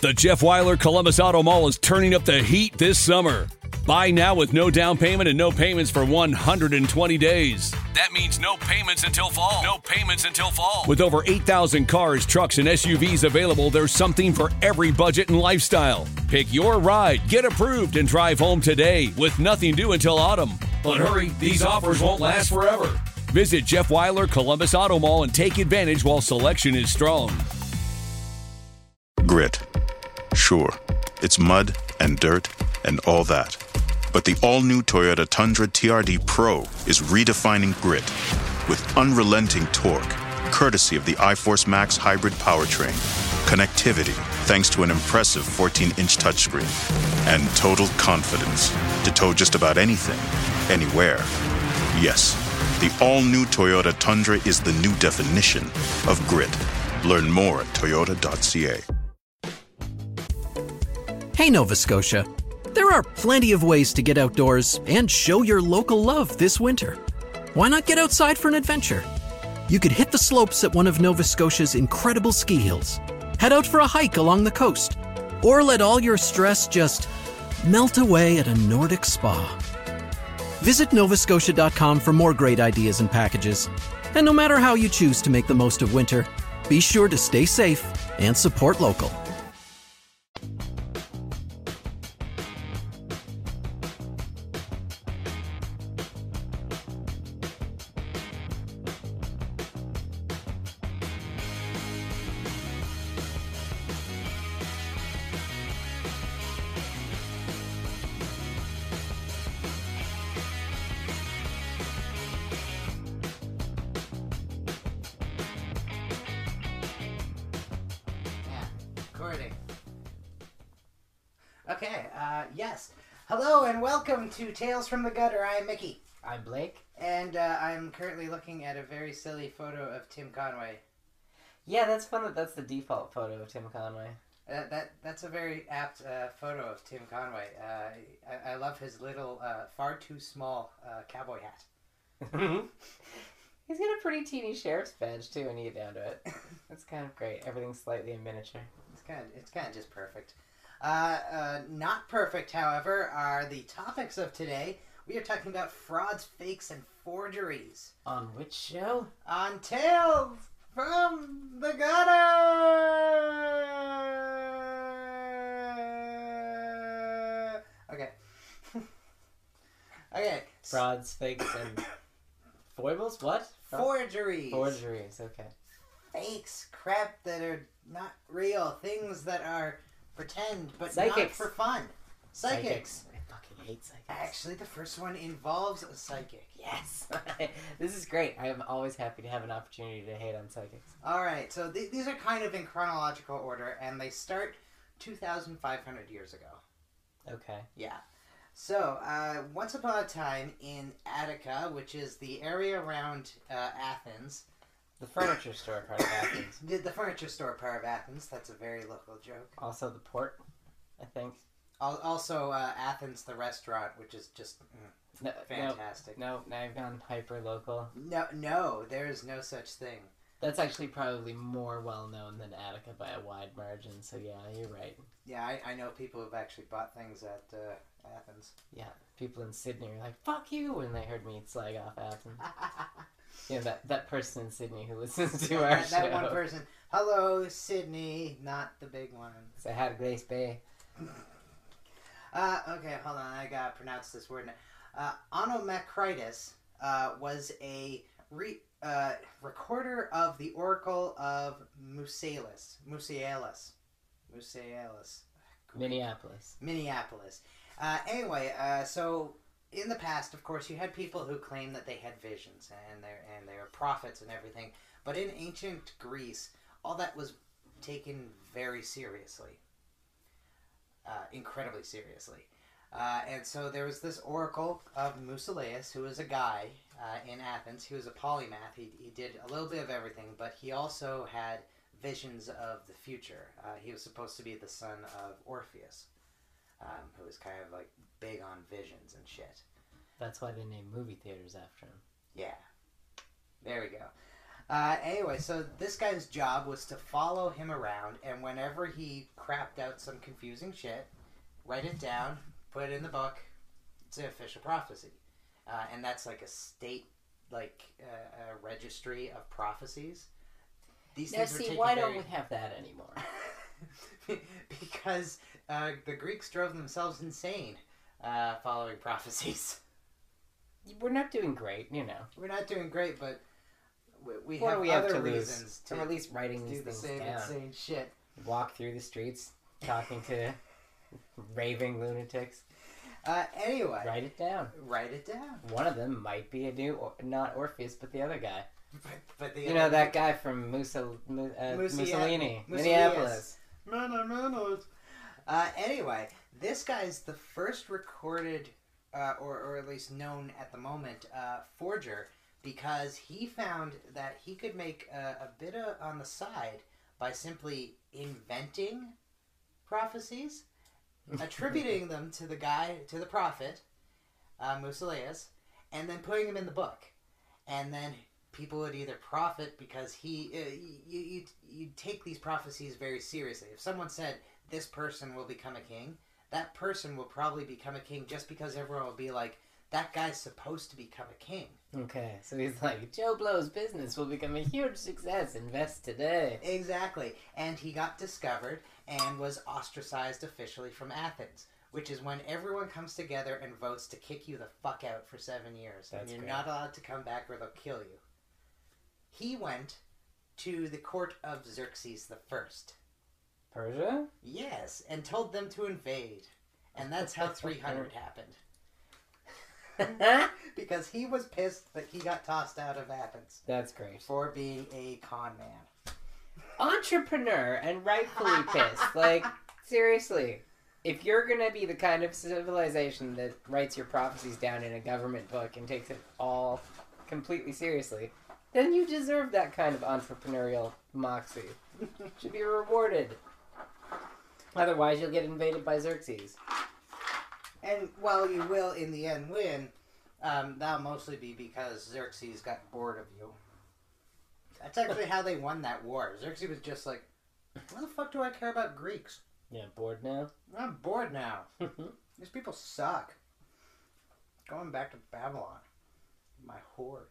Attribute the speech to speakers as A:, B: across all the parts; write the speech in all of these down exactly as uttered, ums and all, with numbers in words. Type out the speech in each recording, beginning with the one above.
A: The Jeff Weiler Columbus Auto Mall is turning up the heat this summer. Buy now with no down payment and no payments for one hundred twenty days. That means no payments until fall. No payments until fall. With over eight thousand cars, trucks, and S U Vs available, there's something for every budget and lifestyle. Pick your ride, get approved, and drive home today with nothing due until autumn. But hurry, these offers won't last forever. Visit Jeff Weiler Columbus Auto Mall and take advantage while selection is strong.
B: Grit. Sure, it's mud and dirt and all that. But the all-new Toyota Tundra T R D Pro is redefining grit with unrelenting torque, courtesy of the iForce Max hybrid powertrain, connectivity thanks to an impressive fourteen-inch touchscreen, and total confidence to tow just about anything, anywhere. Yes, the all-new Toyota Tundra is the new definition of grit. Learn more at toyota dot c a.
C: Hey, Nova Scotia. There are plenty of ways to get outdoors and show your local love this winter. Why not get outside for an adventure? You could hit the slopes at one of Nova Scotia's incredible ski hills, head out for a hike along the coast, or let all your stress just melt away at a Nordic spa. Visit nova scotia dot com for more great ideas and packages. And no matter how you choose to make the most of winter, be sure to stay safe and support local.
D: Okay, uh, yes. Hello and welcome to Tales from the Gutter. I'm Mickey.
E: I'm Blake.
D: And uh, I'm currently looking at a very silly photo of Tim Conway.
E: Yeah, that's fun that that's the default photo of Tim Conway.
D: Uh, that That's a very apt uh, photo of Tim Conway. Uh, I, I love his little, uh, far too small uh, cowboy hat.
E: He's got a pretty teeny sheriff's badge, too, when you get down to it. It's kind of great. Everything's slightly in miniature.
D: It's kind of, it's kind of just perfect. Uh, uh, not perfect, however, are the topics of today. We are talking about frauds, fakes, and forgeries.
E: On which show?
D: On Tales from the Gutter! Okay. Okay.
E: Frauds, fakes, and foibles? What?
D: Forgeries.
E: Forgeries, okay.
D: Fakes, crap that are not real, things that are pretend, but
E: Psychics.
D: not for fun. Psychics.
E: Psychics. I fucking hate psychics.
D: Actually, the first one involves a psychic.
E: Yes. This is great. I am always happy to have an opportunity to hate on psychics.
D: Alright, so th- these are kind of in chronological order, and they start two thousand five hundred years ago.
E: Okay.
D: Yeah. So, uh, once upon a time in Attica, which is the area around uh, Athens.
E: The furniture store part of Athens.
D: The, the furniture store part of Athens. That's a very local joke.
E: Also the port, I think.
D: Al- also, uh, Athens, the restaurant, which is just mm,
E: no,
D: fantastic.
E: No, no, now you've gone hyper local.
D: No, no, there is no such thing.
E: That's actually probably more well known than Attica by a wide margin. So yeah, you're right.
D: Yeah, I, I know people who've actually bought things at uh, Athens.
E: Yeah, people in Sydney are like, "Fuck you," when they heard me slag off Athens. Yeah, that, that person in Sydney who listens to our
D: that,
E: show.
D: that one person. Hello, Sydney, not the big one.
E: Say hi to Grace Bay.
D: Uh, okay, hold on. I gotta pronounce this word now. Uh, Onomacritus uh, was a re, uh, recorder of the Oracle of Musaeus. Musaeus. Musaeus.
E: Minneapolis.
D: Minneapolis. Uh, anyway, uh, so in the past, of course, you had people who claimed that they had visions and they and they were prophets and everything. But in ancient Greece, all that was taken very seriously. Uh, incredibly seriously. Uh, and so there was this oracle of Musaeus, who was a guy uh, in Athens. He was a polymath. He, he did a little bit of everything, but he also had visions of the future. Uh, he was supposed to be the son of Orpheus, um, who was kind of like big on visions and shit.
E: That's why they named movie theaters after him.
D: Yeah. There we go. Uh, anyway, so this guy's job was to follow him around, and whenever he crapped out some confusing shit, write it down, put it in the book. It's an official prophecy. Uh, and that's like a state, like, uh, a registry of prophecies. These
E: Now,
D: things were
E: see,
D: taken
E: why
D: very...
E: don't we have that anymore?
D: Because uh, the Greeks drove themselves insane uh, following prophecies.
E: We're not doing great, you know.
D: We're not doing great, but we, we
E: What
D: have
E: do we
D: other
E: have to
D: reasons
E: lose?
D: to
E: Or at least writing
D: do
E: these
D: the
E: things
D: same
E: down.
D: insane shit.
E: Walk through the streets, talking to raving lunatics.
D: Uh, anyway,
E: Write it down.
D: write it down.
E: One of them might be a new, or, not Orpheus, but the other guy.
D: But, but the
E: You know, that guy from Mussol- Mu- uh,
D: Musia-
E: Mussolini,
D: Mussolius.
E: Minneapolis.
D: Uh, anyway, this guy's the first recorded, uh, or, or at least known at the moment, uh, forger, because he found that he could make a, a bit of, on the side by simply inventing prophecies, attributing them to the guy, to the prophet, uh, Mussolius, and then putting them in the book. And then people would either profit because he, uh, you, you, you take these prophecies very seriously. If someone said, this person will become a king, that person will probably become a king just because everyone will be like, that guy's supposed to become a king.
E: Okay, so he's like, Joe Blow's business will become a huge success. Invest today.
D: Exactly. And he got discovered and was ostracized officially from Athens, which is when everyone comes together and votes to kick you the fuck out for seven years.
E: That's
D: and you're
E: great.
D: not allowed to come back or they'll kill you. He went to the court of Xerxes the First.
E: Persia?
D: Yes, and told them to invade. And that's how three hundred happened. Because he was pissed that he got tossed out of Athens
E: That's great.
D: for being a con man.
E: Entrepreneur and rightfully pissed. Like, seriously. If you're gonna be the kind of civilization that writes your prophecies down in a government book and takes it all completely seriously, then you deserve that kind of entrepreneurial moxie. Should be rewarded. Otherwise, you'll get invaded by Xerxes.
D: And while you will, in the end, win, um, that'll mostly be because Xerxes got bored of you. That's actually how they won that war. Xerxes was just like, why the fuck do I care about Greeks?
E: Yeah, bored now?
D: I'm bored now. These people suck. Going back to Babylon. My whores.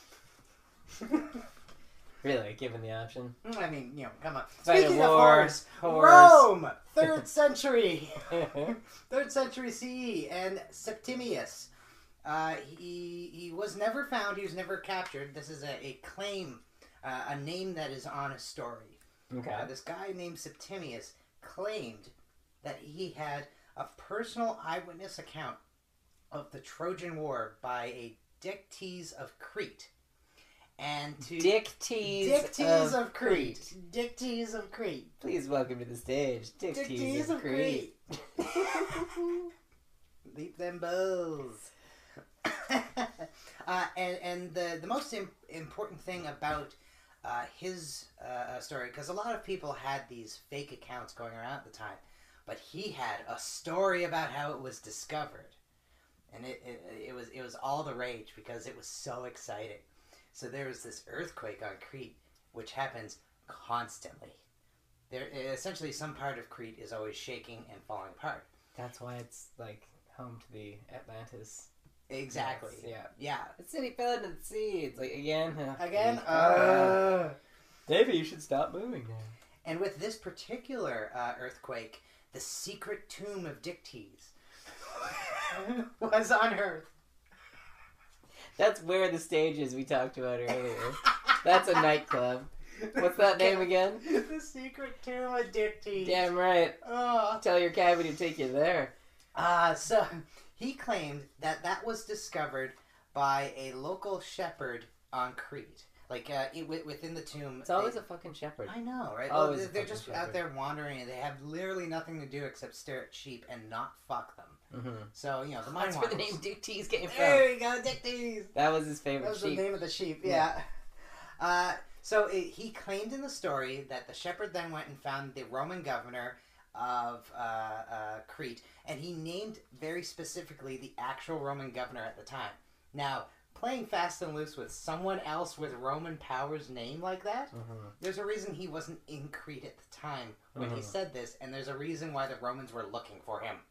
E: Really, given the option?
D: I mean, you know, come on.
E: Fight a
D: Speaking
E: war,
D: of whores,
E: whores.
D: Rome! Third century! Third century C E, and Septimius. Uh, he he was never found. He was never captured. This is a, a claim, uh, a name that is on a story.
E: Okay.
D: Uh, this guy named Septimius claimed that he had a personal eyewitness account of the Trojan War by a Dictys of Crete. And to
E: Dictys,
D: Dictys
E: of,
D: of Crete. Dictys of Crete.
E: Please welcome to the stage, Dictys,
D: Dictys
E: of,
D: of
E: Crete.
D: Leap them bulls. uh, and and the, the most im- important thing about uh, his uh, story, because a lot of people had these fake accounts going around at the time, but he had a story about how it was discovered. And it, it, it was it was all the rage because it was so exciting. So there was this earthquake on Crete, which happens constantly. There, essentially, some part of Crete is always shaking and falling apart.
E: That's why it's like home to the Atlantis.
D: Exactly.
E: Yes, yeah.
D: Yeah.
E: The city fell into the sea. It's like again.
D: Again.
E: Uh,
D: Uh,
E: Davey, you should stop moving now.
D: and with this particular uh, earthquake, the secret tomb of Dictys was unearthed.
E: That's where the stage is we talked about earlier. That's a nightclub. What's that name again?
D: The secret tomb of Dictys.
E: Damn right.
D: Oh.
E: Tell your cabby to take you there.
D: Uh, so he claimed that that was discovered by a local shepherd on Crete. Like, uh, it, within the tomb.
E: It's always
D: they,
E: a fucking shepherd.
D: I know, right?
E: Always
D: Well,
E: a
D: they're
E: fucking
D: just
E: shepherd.
D: out there wandering and they have literally nothing to do except stare at sheep and not fuck them.
E: Mm-hmm.
D: So, you know, the mind
E: That's where the
D: wanders.
E: name Dictys came from.
D: There you go, Dictys!
E: That was his favorite
D: That was
E: sheep.
D: the name of the sheep, yeah. Uh, so it, he claimed in the story that the shepherd then went and found the Roman governor of uh, uh, Crete, and he named very specifically the actual Roman governor at the time. Now, playing fast and loose with someone else with Roman Power's name like that,
E: Mm-hmm.
D: there's a reason he wasn't in Crete at the time when
E: Mm-hmm.
D: he said this, and there's a reason why the Romans were looking for him.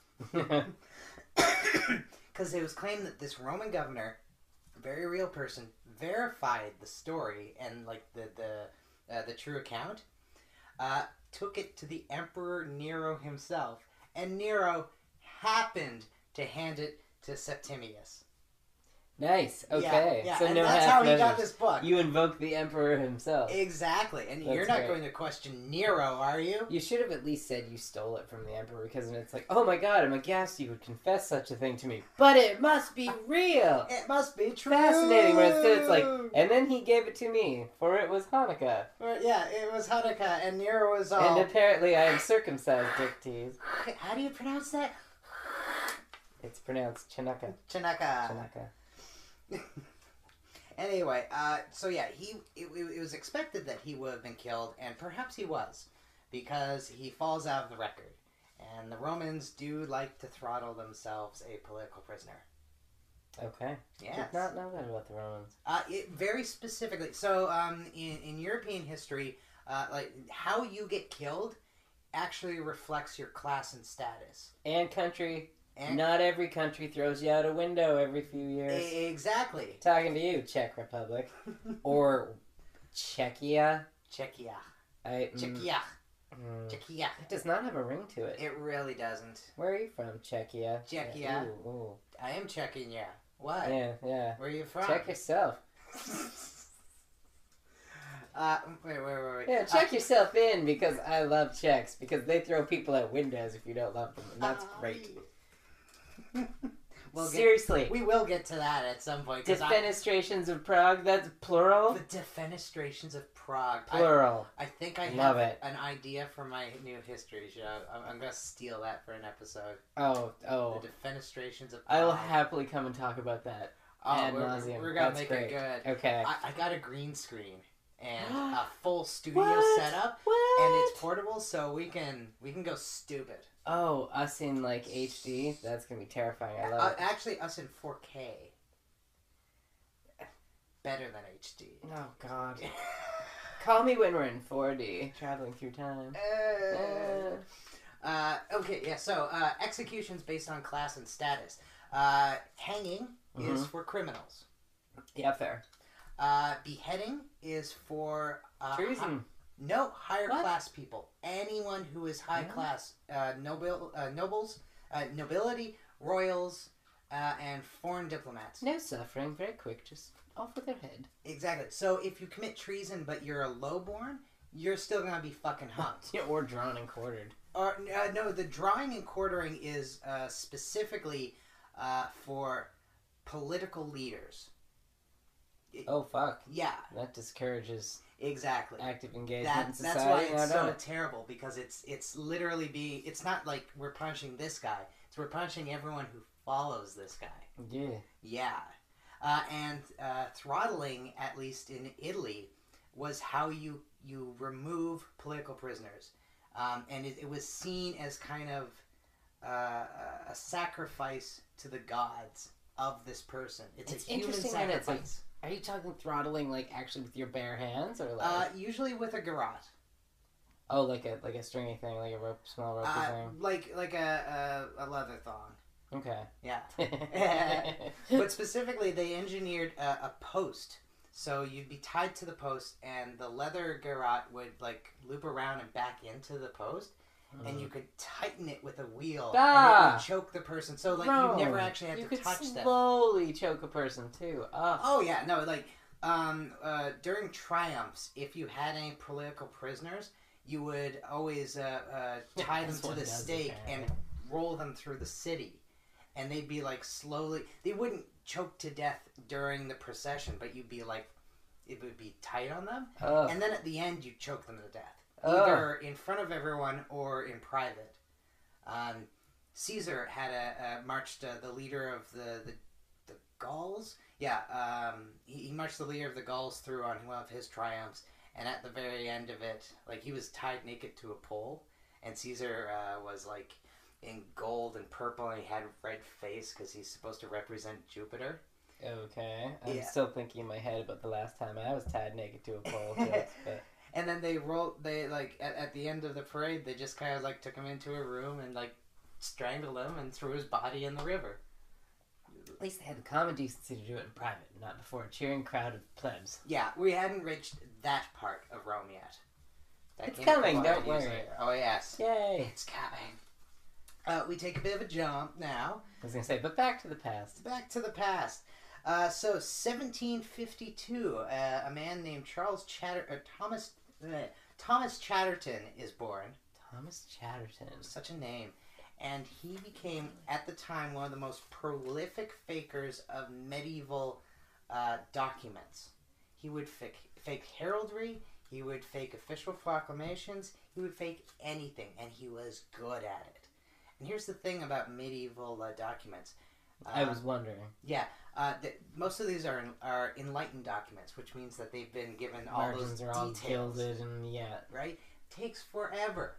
D: Because it was claimed that this Roman governor, a very real person, verified the story and like the the uh, the true account, uh, took it to the Emperor Nero himself, and Nero happened to hand it to Septimius.
E: Nice. Okay.
D: Yeah, yeah.
E: So
D: and
E: no
D: that's
E: half
D: how he got
E: measures.
D: this book.
E: You invoke the emperor himself.
D: Exactly, and
E: That's
D: you're not
E: great.
D: going to question Nero, are you?
E: You should have at least said you stole it from the emperor, because then it's like, oh my god, I'm aghast you would confess such a thing to me. But it must be real!
D: It must be true.
E: Fascinating. Where instead it's like, and then he gave it to me, for it was Hanukkah.
D: Well, yeah, it was Hanukkah, and Nero was all.
E: And apparently I am circumcised, Dick Tease.
D: How do you pronounce that?
E: It's pronounced Chanukah.
D: Chanaka.
E: Chanukah.
D: Anyway, uh, so yeah, he it, it was expected that he would have been killed, and perhaps he was, because he falls out of the record. And the Romans do like to throttle themselves a political prisoner.
E: Okay.
D: Yes.
E: Did not know that about the Romans.
D: Uh, it, very specifically. So, um, in, in European history, uh, like how you get killed actually reflects your class and status.
E: And country.
D: And
E: Not every country throws you out a window every few years.
D: exactly.
E: Talking to you, Czech Republic. Or Czechia.
D: Czechia.
E: I, mm,
D: Czechia.
E: mm,
D: Czechia.
E: it does not have a ring to it.
D: It really doesn't.
E: Where are you from? Czechia.
D: Czechia.
E: Yeah, Ooh, ooh.
D: I am checking you. What?
E: Yeah, yeah.
D: Where are you from?
E: Check yourself.
D: Uh, wait, wait, wait, wait.
E: Yeah, check yourself in, because I love Czechs, because they throw people out windows if you don't love them, and that's
D: Uh,
E: great.
D: We'll get,
E: Seriously.
D: we will get to that at some point. 'Cause I-
E: Defenestrations of Prague, that's plural?
D: the defenestrations of Prague. I,
E: Plural.
D: I think I
E: Love
D: have
E: it.
D: an idea for my new history show. I'm, I'm gonna steal that for an episode.
E: Oh, oh.
D: The defenestrations of Prague.
E: I will happily come and talk about that.
D: Oh,
E: ad
D: we're,
E: nauseam.
D: we're gonna
E: That's
D: make
E: great.
D: it good.
E: Okay.
D: I, I got a green screen and a full studio
E: What?
D: setup,
E: What?
D: and it's portable, so we can we can go stupid.
E: Oh, us in, like, H D? That's gonna be terrifying. I love
D: Uh,
E: it.
D: actually, us in four K. Better than H D.
E: Oh, God. Call me when we're in four D, traveling through time.
D: Uh, uh, okay, yeah, so uh, executions based on class and status. Uh, hanging is
E: Mhm.
D: for criminals.
E: Yeah, fair.
D: Uh, beheading is for... Uh,
E: Treason.
D: hi- no, higher
E: What?
D: class people. Anyone who is high
E: Really?
D: class. Uh, nobil, uh, nobles, uh, nobility, royals, uh, and foreign diplomats.
E: No suffering, very quick, just off with their head.
D: Exactly. So if you commit treason but you're a lowborn, you're still gonna be fucking hung.
E: Yeah, or drawn and quartered.
D: Or uh, no, the drawing and quartering is uh, specifically uh, for political leaders.
E: Oh, fuck.
D: Yeah,
E: That discourages
D: exactly.
E: active engagement
D: That,
E: in
D: that's
E: society.
D: why it's
E: No,
D: so
E: no.
D: terrible, because it's it's literally being. It's not like we're punishing this guy. It's we're punishing everyone who follows this guy.
E: Yeah.
D: Yeah, uh, and uh, throttling, at least in Italy, was how you you remove political prisoners, um, and it, it was seen as kind of uh, a sacrifice to the gods of this person. It's,
E: It's
D: a human
E: interesting that it's like-
D: sacrifice.
E: Are you talking throttling, like, actually with your bare hands, or like...
D: Uh, usually with a garrote,
E: oh, like a like a stringy thing, like a rope, small rope
D: uh,
E: thing?
D: like like a, a a leather thong.
E: Okay.
D: Yeah. But specifically, they engineered a, a post. So you'd be tied to the post, and the leather garrote would, like, loop around and back into the post, and you could tighten it with a wheel, and it
E: Ah!
D: would choke the person. So, like,
E: Bro,
D: you never actually had
E: you
D: to
E: could
D: touch them.
E: slowly choke a person, too. Oh.
D: Oh, yeah, no, like, um, uh, during triumphs, if you had any political prisoners, you would always uh, uh, tie them
E: That's
D: to
E: what
D: the
E: it does,
D: stake and
E: apparently.
D: roll them through the city. And they'd be, like, slowly... They wouldn't choke to death during the procession, but you'd be, like... It would be tight on them.
E: Ugh.
D: And then at the end, you'd choke them to death.
E: Ugh.
D: Either in front of everyone or in private. Um, Caesar had a, a marched uh, the leader of the, the, the Gauls. Yeah, um, he, he marched the leader of the Gauls through on one of his triumphs. And at the very end of it, like, he was tied naked to a pole. And Caesar uh, was, like... in gold and purple, and he had red face because he's supposed to represent Jupiter.
E: Okay. I'm
D: Yeah.
E: still thinking in my head about the last time I was tied naked to a pole. Jokes, but
D: And then they rolled. They like at, at the end of the parade, they just kind of like took him into a room and like strangled him and threw his body in the river.
E: at least they had the common decency to do it in private, not before a cheering crowd of plebs.
D: Yeah, we hadn't reached that part of Rome yet. That
E: It's
D: came a
E: coming,
D: couple
E: don't
D: hundred years
E: worry.
D: later. Oh yes,
E: Yay!
D: it's coming. Uh, we take a bit of a jump now.
E: I was gonna say, but back to the past.
D: Back to the past. Uh, so, seventeen fifty-two, uh, a man named Charles Chatter, uh, Thomas, uh, Thomas Chatterton is born.
E: Thomas Chatterton.
D: Such a name. And he became, at the time, one of the most prolific fakers of medieval uh, documents. He would fake, fake heraldry, he would fake official proclamations, he would fake anything, and he was good at it. And here's the thing about medieval uh, documents. Uh,
E: I was wondering.
D: Yeah, uh, the, most of these are are enlightened documents, which means that they've been given all
E: Margins
D: those
E: are all
D: details.
E: gilded and yeah.
D: Right? Takes forever.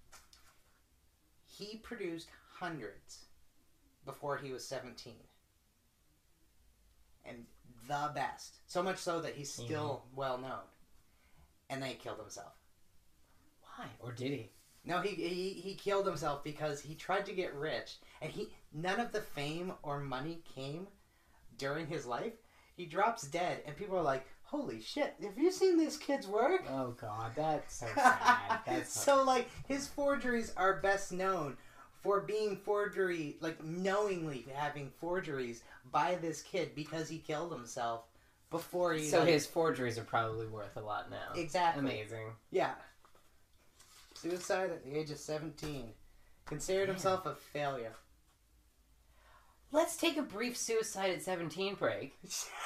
D: He produced hundreds before he was seventeen. And the best. So much so that he's still mm-hmm. well known. And then he killed himself.
E: Why? Or did he?
D: No, he, he he killed himself because he tried to get rich, and he none of the fame or money came during his life. He drops dead, and people are like, "Holy shit! Have you seen these kids work?"
E: Oh God, that's so sad. That's
D: so like his forgeries are best known for being forgery, like knowingly having forgeries by this kid because he killed himself before he.
E: So
D: like,
E: his forgeries are probably worth a lot now.
D: Exactly.
E: Amazing.
D: Yeah. Suicide at the age of seventeen. Considered
E: Man.
D: himself a failure.
E: Let's take a brief suicide at seventeen break.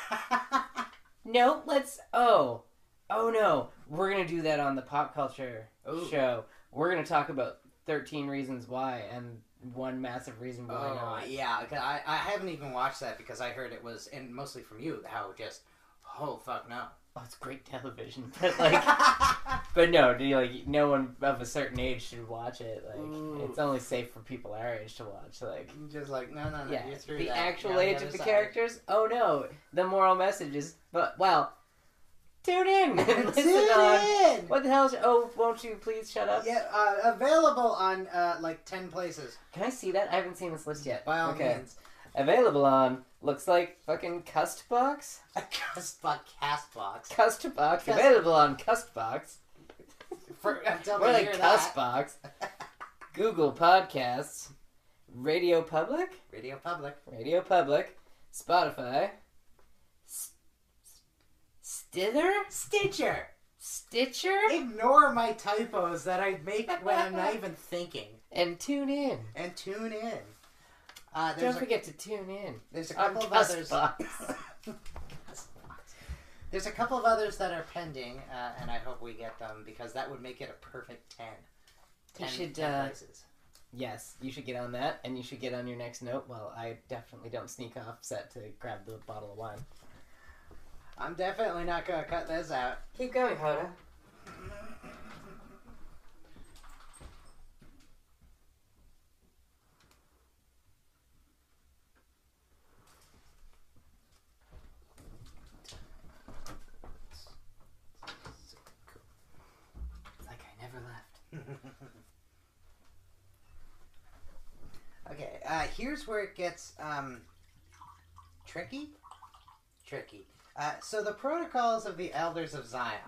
E: No, let's... Oh. Oh, no. We're going to do that on the pop culture
D: Ooh.
E: show. We're going to talk about thirteen Reasons Why and one massive reason why
D: oh,
E: not.
D: yeah. 'Cause I, I haven't even watched that because I heard it was, and mostly from you, how just, oh, fuck no.
E: Oh, it's great television. But, like... But no, do you, like no one of a certain age should watch it. Like
D: Ooh.
E: It's only safe for people our age to watch. Like
D: Just like, no, no, no,
E: yeah,
D: you're through
E: the
D: that.
E: actual
D: You're on
E: age
D: other
E: of the
D: side.
E: characters. Oh no, the moral message is. But well, tune in and listen
D: Tune
E: on.
D: in!
E: What the hell? Is, oh, won't you please shut up?
D: Yeah, uh, available on, uh, like, ten places.
E: Can I see that? I haven't seen this list yet.
D: By all
E: okay.
D: means.
E: Available on looks like fucking Custbox.
D: A Castbox. Castbox.
E: Custbox.
D: Cust-
E: Available on Custbox.
D: For, until
E: More
D: we
E: like
D: hear that.
E: Custbox. Google Podcasts. Radio Public.
D: Radio Public.
E: Radio Public. Spotify. S- Stither?
D: Stitcher.
E: Stitcher?
D: Ignore my typos that I make when I'm not even thinking.
E: And tune in.
D: And tune in. Uh,
E: Don't
D: there's a,
E: forget to tune in.
D: There's a
E: on
D: couple of others.
E: Custbox.
D: There's a couple of others that are pending, uh, and I hope we get them because that would make it a perfect ten.
E: You
D: Ten,
E: should,
D: ten
E: uh,
D: places.
E: Yes, you should get on that, and you should get on your next note. Well, I definitely don't sneak off set to grab the bottle of wine.
D: I'm definitely not going to cut this out.
E: Keep going, Hoda.
D: Like I never left. Okay, uh, here's where it gets um, tricky. Tricky. Uh, so the protocols of the Elders of Zion.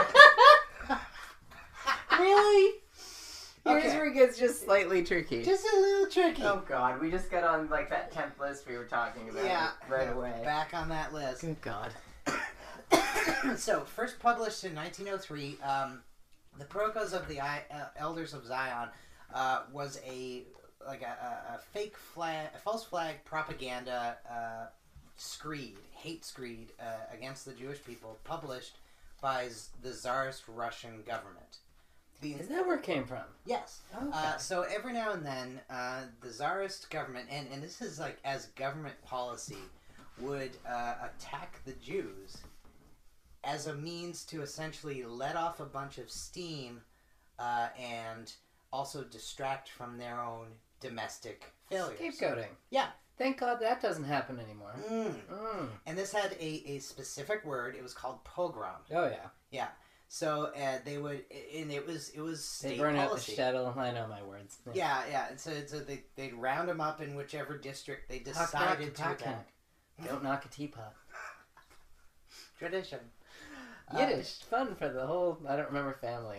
E: Really? Here's
D: Okay.
E: where it gets just slightly tricky.
D: Just a little tricky.
E: Oh god, we just got on like that tenth list we were talking about
D: yeah,
E: right
D: yeah,
E: away.
D: Back on that list.
E: Good god.
D: So, first published in nineteen oh three, um, the Protocols of the I- uh, Elders of Zion uh, was a like a, a, a fake flag, a false flag propaganda uh, screed, hate screed uh, against the Jewish people, published by z- the Tsarist Russian government. The,
E: Is that where it came from?
D: Yes.
E: Okay.
D: Uh, so every now and then, uh, the Tsarist government, and, and this is like as government policy, would uh, attack the Jews as a means to essentially let off a bunch of steam uh, and also distract from their own domestic failures.
E: Scapegoating.
D: Yeah,
E: Thank God that doesn't happen anymore.
D: Mm.
E: Mm.
D: And this had a, a specific word. It was called pogrom.
E: Oh, yeah.
D: Yeah. So uh, they would, and it was it was state
E: They burn
D: policy.
E: out the shtetl. I know my words.
D: Yeah, yeah. And so, so they they'd round them up in whichever district they
E: Talk,
D: decided
E: talk,
D: to
E: talk,
D: attack.
E: Don't knock a teapot.
D: Tradition.
E: Yiddish, uh, fun for the whole, I don't remember family.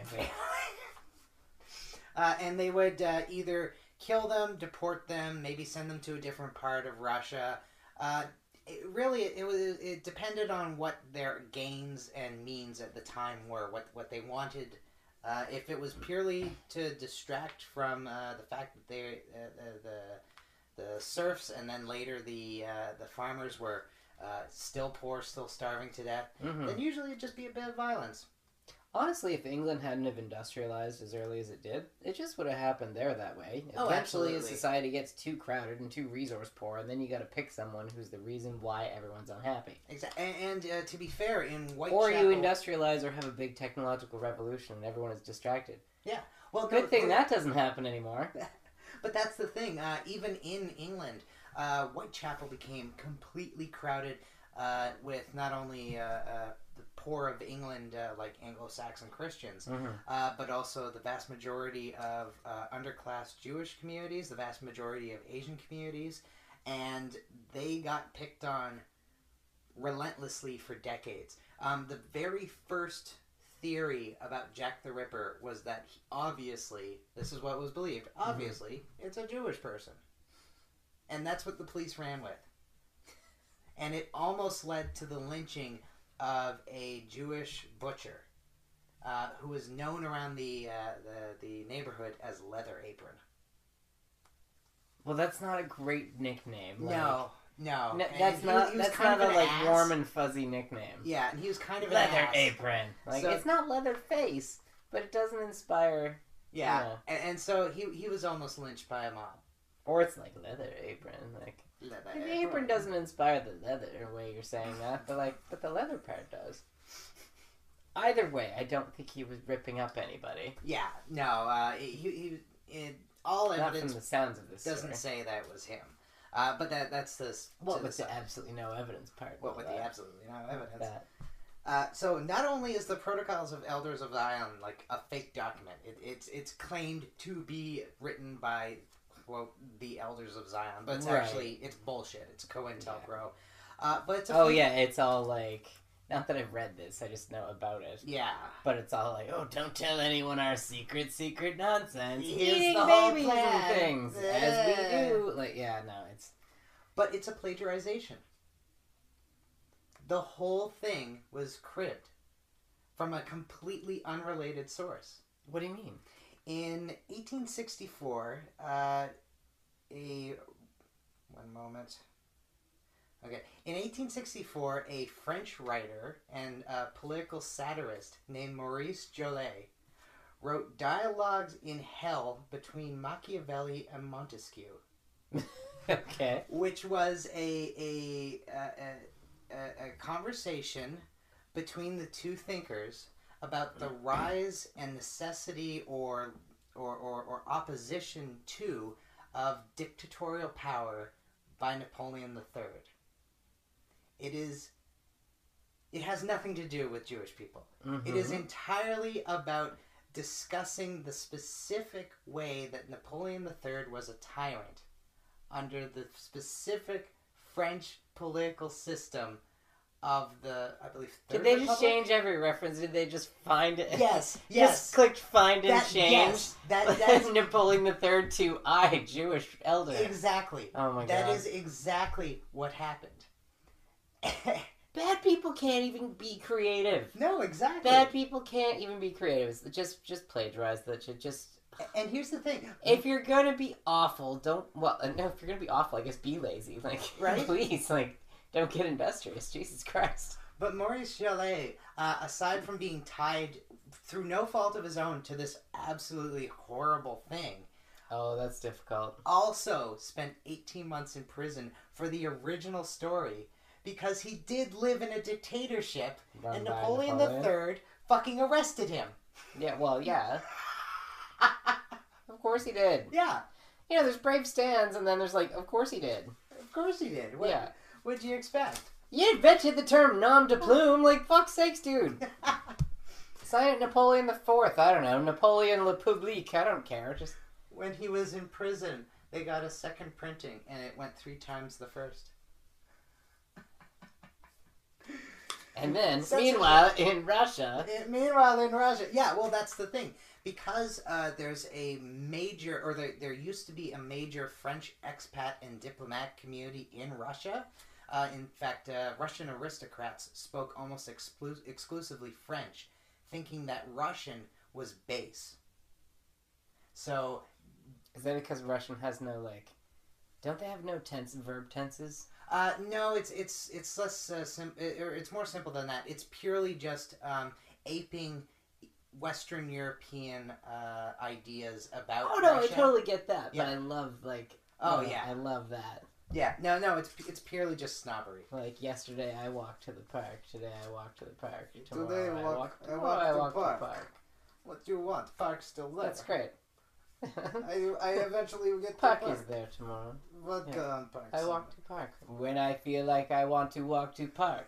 D: uh, and they would uh, either kill them, deport them, maybe send them to a different part of Russia. Uh, it really, it was it depended on what their gains and means at the time were, what what they wanted. Uh, if it was purely to distract from uh, the fact that they uh, the the serfs and then later the uh, the farmers were uh, still poor, still starving to death,
E: Mm-hmm.
D: then usually it'd just be a bit of violence.
E: Honestly, if England hadn't have industrialized as early as it did, it just would have happened there that way.
D: Oh,
E: Eventually,
D: absolutely.
E: society gets too crowded and too resource poor, and then you got to pick someone who's the reason why everyone's unhappy.
D: Exactly. And, and uh, to be fair, in Whitechapel...
E: Or you industrialize or have a big technological revolution and everyone is distracted.
D: Yeah. Well,
E: Good
D: no,
E: thing
D: no,
E: that doesn't happen anymore.
D: But that's the thing. Uh, even in England, uh, Whitechapel became completely crowded uh, with not only uh, uh, the poor of England, uh, like Anglo-Saxon Christians,
E: Mm-hmm.
D: uh, but also the vast majority of uh, underclass Jewish communities, the vast majority of Asian communities, and they got picked on relentlessly for decades. Um, the very first theory about Jack the Ripper was that he, obviously, this is what was believed, obviously, mm-hmm. it's a Jewish person. And that's what the police ran with. And it almost led to the lynching of a Jewish butcher uh, who was known around the, uh, the the neighborhood as Leather Apron.
E: Well, that's not a great nickname. Like,
D: no, no.
E: no
D: And
E: that's
D: he
E: not
D: was- he was
E: that's
D: kind
E: not
D: of
E: a
D: an
E: like
D: ass.
E: warm and fuzzy nickname.
D: Yeah, and he was kind of an
E: Leather
D: ass.
E: apron. Like
D: So-
E: it's not leather face, but it doesn't inspire.
D: Yeah,
E: Yeah.
D: And, and so he he was almost lynched by a mob.
E: Or it's like leather apron. Like
D: Leather
E: the apron doesn't inspire the leather in a way you're saying that, but like but the leather part does. Either way, I don't think he was ripping up anybody.
D: Yeah, no. Uh, he he it, all
E: Not
D: evidence
E: from the sounds of this
D: doesn't
E: story.
D: say that was him. Uh, but that that's the
E: What
D: to
E: with
D: the,
E: the absolutely no evidence part?
D: what with
E: that.
D: the absolutely no evidence.
E: That.
D: Uh, so not only is the Protocols of Elders of Zion like a fake document, it, it's it's claimed to be written by quote the Elders of Zion, but it's
E: Right.
D: actually it's bullshit. It's COINTELPRO. Uh, but it's a
E: Oh
D: fake-
E: yeah, it's all like. Not that I've read this, I just know about it.
D: yeah.
E: But it's all like, oh, don't tell anyone our secret, secret nonsense.
D: Here's
E: Eating
D: the whole
E: babies
D: plan.
E: and things, as we do. Like, yeah, no, it's
D: But it's a plagiarization. The whole thing was cribbed from a completely unrelated source.
E: what do you mean?
D: In eighteen sixty-four, uh, a one moment. Okay, in eighteen sixty-four, a French writer and uh, political satirist named Maurice Joly wrote Dialogues in Hell between Machiavelli and Montesquieu,
E: Okay.
D: which was a a a, a, a conversation between the two thinkers about the rise and necessity or or, or, or opposition to of dictatorial power by Napoleon the Third. It is it has nothing to do with Jewish people.
E: Mm-hmm.
D: It is entirely about discussing the specific way that Napoleon the Third was a tyrant under the specific French political system of the, I believe, Third
E: Did they just
D: Republic?
E: change every reference? Did they just find it?
D: Yes, yes.
E: Just clicked find and
D: That-
E: change.
D: yes, that- that's-
E: Napoleon the Third to I, Jewish elder.
D: Exactly.
E: Oh my
D: That
E: God.
D: is exactly what happened.
E: Bad people can't even be creative.
D: No, exactly.
E: Bad people can't even be creative. It's Just, just plagiarize that shit. Just.
D: And here's the thing.
E: If you're gonna be awful, don't. Well, uh, no. If you're gonna be awful, I guess be lazy. Like,
D: Right?
E: please, like, don't get industrious. Jesus Christ.
D: But Maurice Joly, uh, aside from being tied through no fault of his own to this absolutely horrible thing,
E: Oh, that's difficult.
D: also spent eighteen months in prison for the original story because he did live in a dictatorship
E: Run
D: and
E: by
D: Napoleon,
E: Napoleon.
D: the Third fucking arrested him.
E: Yeah. Well, yeah. Of course he did.
D: Yeah.
E: You know, there's brave stands, and then there's like, of course he did.
D: Of course he did. What,
E: Yeah.
D: What'd you expect?
E: You invented the term nom de plume. Like, fuck's sakes, dude. Sign it Napoleon the Fourth. I don't know. Napoleon Le Public. I don't care. Just
D: When he was in prison, they got a second printing, and it went three times the first.
E: And then,
D: Such a-
E: meanwhile, in Russia...
D: Uh, Meanwhile, in Russia, yeah, well, that's the thing. Because uh, there's a major, or there, there used to be a major French expat and diplomat community in Russia. Uh, in fact, uh, Russian aristocrats spoke almost exclu- exclusively French, thinking that Russian was base. So...
E: Is that because Russian has no, like... Don't they have no tense and verb tenses?
D: Uh, no, it's it's it's less uh, sim- or it's more simple than that. It's purely just um, aping Western European uh, ideas about.
E: Oh no,
D: Russia.
E: I totally get that.
D: Yeah.
E: But I love like.
D: Oh,
E: yeah,
D: yeah.
E: I love that.
D: Yeah, no, no, it's it's purely just snobbery.
E: Like yesterday, I walked to the park. Today, I walked to the park. Tomorrow,
D: Today
E: I
D: walk-
E: walk.
D: I
E: Tomorrow,
D: walked
E: I
D: to
E: walk to
D: park.
E: the park.
D: What do you want? Park's still there.
E: That's great.
D: I, I eventually will get
E: Park
D: to park.
E: is there tomorrow.
D: What
E: Yeah.
D: yeah. park?
E: I walk to park when I feel like I want to walk to park.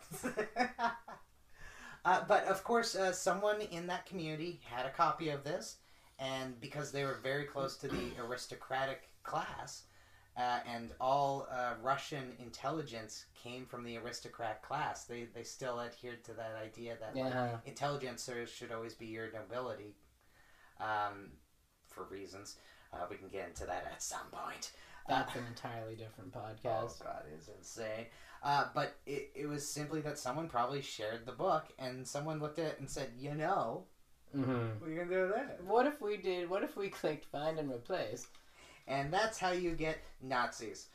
D: uh, but of course, uh, someone in that community had a copy of this, and because they were very close to the aristocratic class, uh, and all uh, Russian intelligence came from the aristocrat class, they they still adhered to that idea that like,
E: Yeah.
D: intelligencers should always be your nobility, um, for reasons. Uh, we can get into that at some point.
E: That's an entirely different podcast.
D: Oh god, it's insane. Uh, but it, it was simply that someone probably shared the book, and someone looked at it and said, you know,
E: Mm-hmm.
D: what are you going to do with that?
E: What if we did? What if we clicked find and replace?
D: And that's how you get Nazis.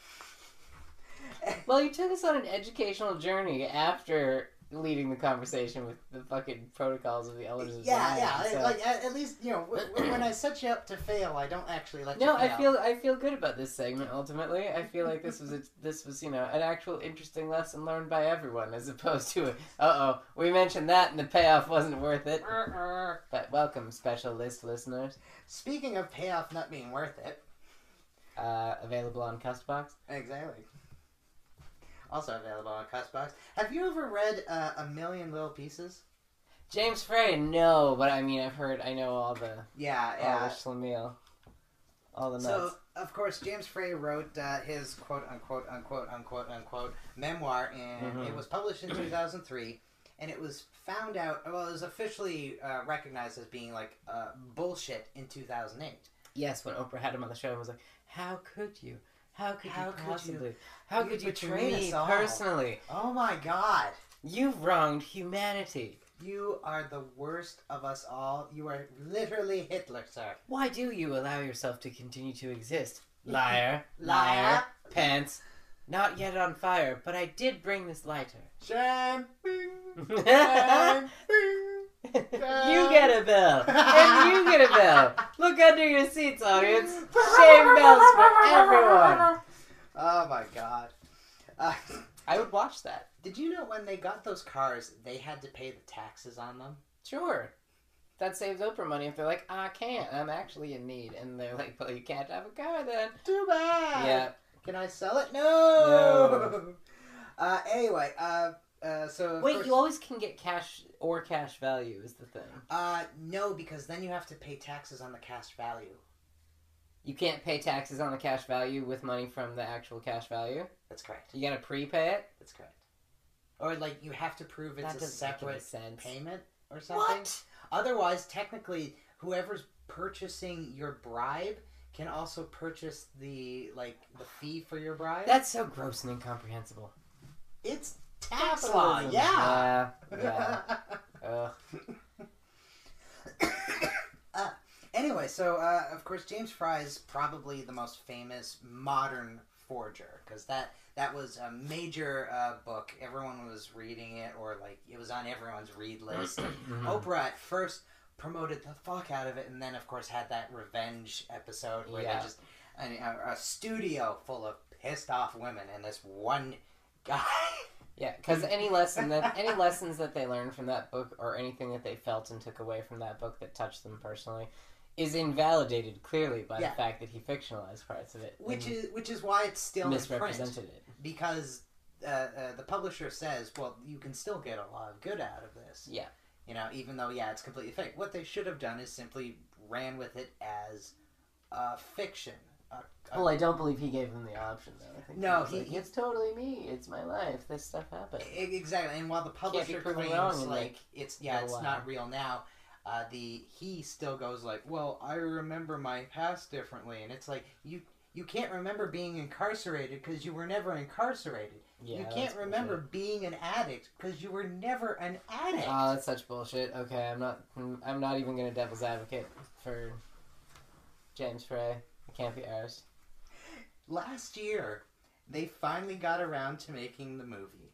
E: Well, you took us on an educational journey after leading the conversation with the fucking protocols of the elders of
D: Yeah,
E: Zion,
D: yeah.
E: so-
D: Like at, at least you know w- w- when I set you up to fail, I don't actually let
E: No,
D: you
E: I
D: fail.
E: feel I feel good about this segment. Ultimately, I feel like this was a, this was you know an actual interesting lesson learned by everyone, as opposed to a, uh oh, we mentioned that and the payoff wasn't worth it. But welcome, special list listeners.
D: Speaking of payoff not being worth it,
E: Uh, available on Custbox.
D: exactly. Also available on Custbox. Have you ever read uh, A Million Little Pieces?
E: James Frey, no, but I mean I've heard I know all the
D: Yeah,
E: all
D: yeah.
E: the schlemiel, all the nuts.
D: So, of course, James Frey wrote uh, his quote-unquote, unquote, unquote, unquote memoir, and
E: Mhm.
D: it was published in two thousand three, and it was found out, well, it was officially uh, recognized as being, like, uh, bullshit in two thousand eight.
E: Yes, when Oprah had him on the show, and was like, "How could you? How could
D: How
E: you
D: could you-
E: possibly? How
D: you
E: could you
D: betray
E: betray me
D: us all?"
E: personally?
D: Oh my god!
E: You've wronged humanity.
D: You are the worst of us all. You are literally Hitler, sir.
E: Why do you allow yourself to continue to exist? Liar,
D: Liar.
E: liar, pants. Not yet on fire, but I did bring this lighter.
D: Shame.
E: You get a bell, and you get a bell. Look under your seats, audience. Shame bells for everyone.
D: Oh my god. Uh,
E: I would watch that.
D: did you know when they got those cars, they had to pay the taxes on them?
E: Sure. That saves Oprah money if they're like, I can't, I'm actually in need. And they're like, well, you can't have a car then.
D: Too bad.
E: Yeah.
D: Can I sell it? No.
E: No.
D: Uh, anyway, uh, uh, so of
E: Wait,
D: course-
E: you always can get cash or cash value is the thing.
D: Uh, no, because then you have to pay taxes on the cash value.
E: You can't pay taxes on the cash value with money from the actual cash value.
D: That's correct.
E: You gotta prepay it.
D: That's correct. Or like you have to prove it's
E: That
D: a
E: doesn't make any
D: separate
E: sense.
D: payment or something.
E: What?
D: Otherwise, technically, whoever's purchasing your bribe can also purchase the like the fee for your bribe.
E: That's so gross and incomprehensible.
D: It's tax law. Yeah.
E: Yeah. Yeah. Ugh.
D: uh, anyway, so uh, of course James Fry is probably the most famous modern forger because that that was a major uh, book. Everyone was reading it, or like it was on everyone's read list. Oprah at first promoted the fuck out of it, and then of course had that revenge episode where
E: Yeah.
D: they just a, a studio full of pissed off women and this one guy.
E: Yeah, because any lesson that any lessons that they learned from that book, or anything that they felt and took away from that book that touched them personally, is invalidated clearly by
D: Yeah.
E: the fact that he fictionalized parts of it.
D: Which
E: and
D: is which is why it's still in print.
E: misrepresented it.
D: Because uh, uh, the publisher says, well, you can still get a lot of good out of this.
E: Yeah.
D: You know, even though, yeah, it's completely fake. What they should have done is simply ran with it as uh, fiction. Uh,
E: Well, I don't believe he gave them the option, though. I think
D: No,
E: was
D: he-
E: like,
D: he-
E: it's totally me. It's my life. This stuff happened.
D: E- Exactly, and while the
E: be
D: publisher
E: proven
D: claims
E: wrong in,
D: like,
E: like,
D: it's yeah,
E: a
D: it's
E: while.
D: not real now, uh, the he still goes like, well, I remember my past differently, and it's like you you can't remember being incarcerated because you were never incarcerated.
E: Yeah,
D: you
E: that's
D: can't remember
E: bullshit.
D: being an addict because you were never an addict.
E: Oh, that's such bullshit. Okay, I'm not. I'm not even gonna devil's advocate for James Frey. I can't be arsed.
D: Last year, they finally got around to making the movie.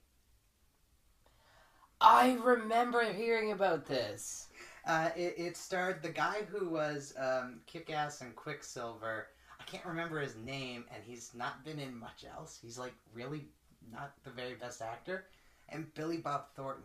E: I remember hearing about this.
D: Uh, it, it starred the guy who was um, Kick-Ass and Quicksilver. I can't remember his name, and he's not been in much else. He's, like, really not the very best actor. And Billy Bob Thornton.